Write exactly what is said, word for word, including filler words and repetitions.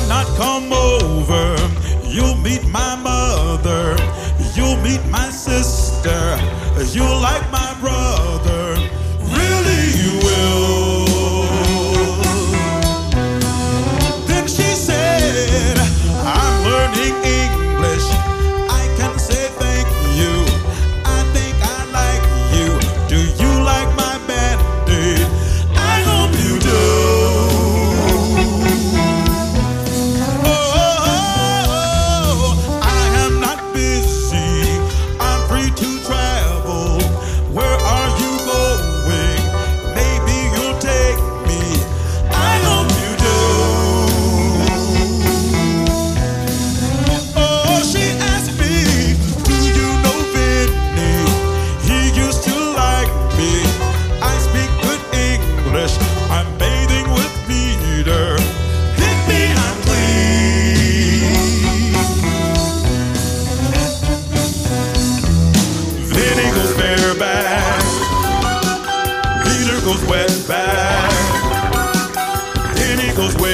not come over? You'll meet my mother. You'll meet my sister. You'll like my brother. Really you will. Then she said, I'm learning English. I can say thank you. I think I like you. Do you like my Band-Aid? I hope you do. I'm bathing with Peter. Hit me, I'm clean. Then he goes bareback. Peter goes wetback. Then he goes way